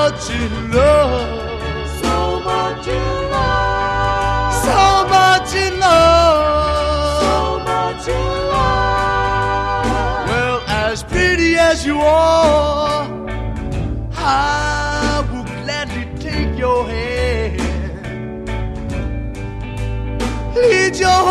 much in love, so much in love, so much in love, so much in love. Well, as pretty as you are, I will gladly take your hand, lead your